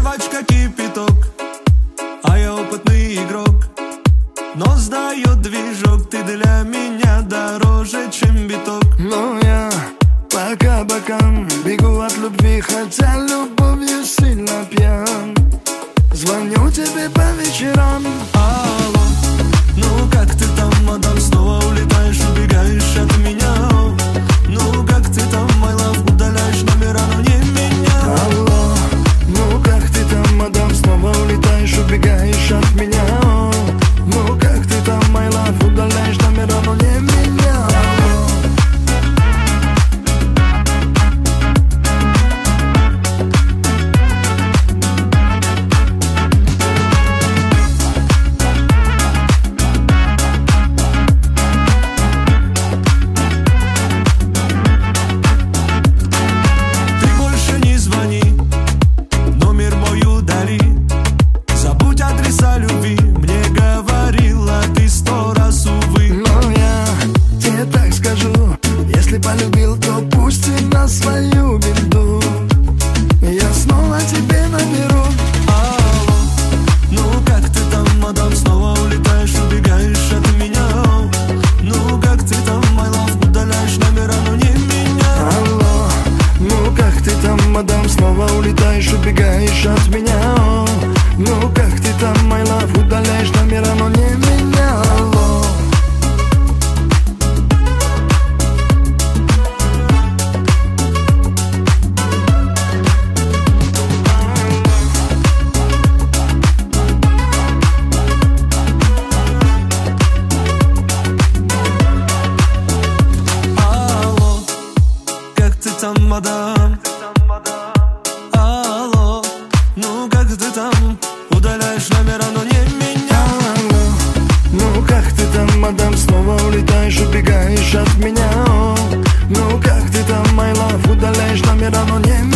Девочка кипяток, а я опытный игрок. Но сдает движок, ты для меня дороже, чем биток. Но я по кабакам бегу от любви, хотя любовью сильно пьян. Звоню тебе по вечерам. Алло, ну как ты там, мадам? Снова улетаешь, убегаешь от меня. Ну как ты там, my love? Удаляешь номера, но не меня. Алло, ну как ты там, мадам? Снова улетаешь, убегаешь от меня. Ну как ты там, my love? Удаляешь номера, но не меня. Если полюбил, то пусть и на свою беду. Я снова тебе наберу. Алло, ну как ты там, мадам? Снова улетаешь, убегаешь от меня. Ну как ты там, my love? Удаляешь номера, но не меня. Алло, ну как ты там, мадам? Снова улетаешь, убегаешь от меня. Ну как ты там, my love? Удаляешь номера, но не меня. Алло. Мадам, алло, ну как ты там? Удаляешь номера, но не меня. Алло, ну как ты там, мадам? Снова улетаешь, убегаешь от меня. Ну как ты там, my love? Удаляешь номера, но не меня.